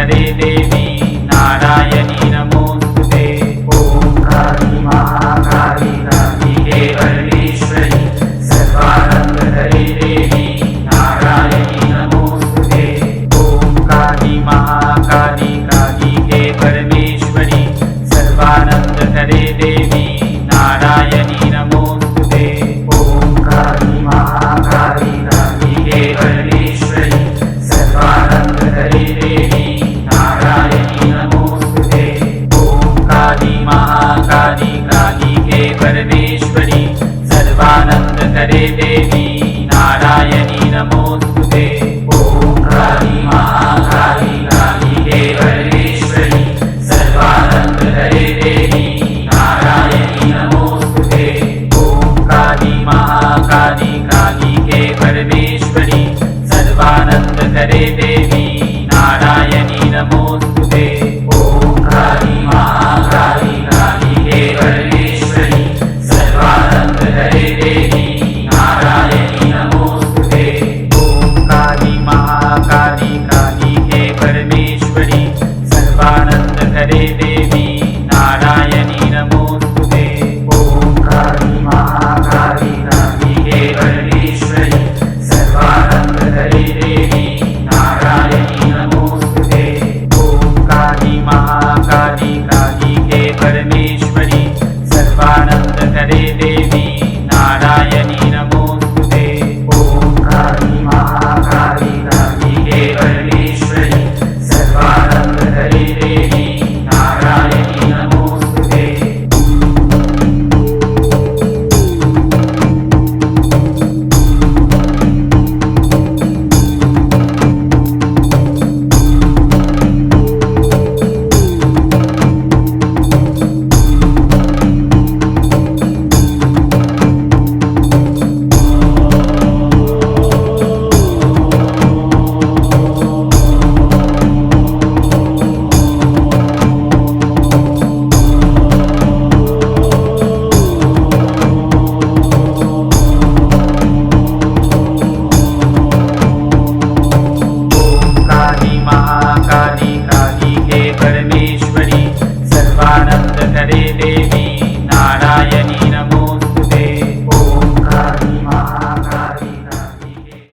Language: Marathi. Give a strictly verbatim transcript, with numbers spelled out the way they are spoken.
करे देवी नारायणी नमोस्तुते। ओम काली महाकाली कालिके परमेश्वरी सर्वानंद करे देवी नारायणी नमोस्तुते। ओम काली महाकाली कालिके परमेश्वरी सर्वानंद करे देवी नारायणी नमोस्तुते। ओम काली महाकाली कालिके परमेश्वरी सर्वानंद करे देवी नारायणी नमोस्तुते। ओम काली महाकाली कालिके परमेश्वरी सर्वानंद करे देवी नारायणी नमोस्तुते।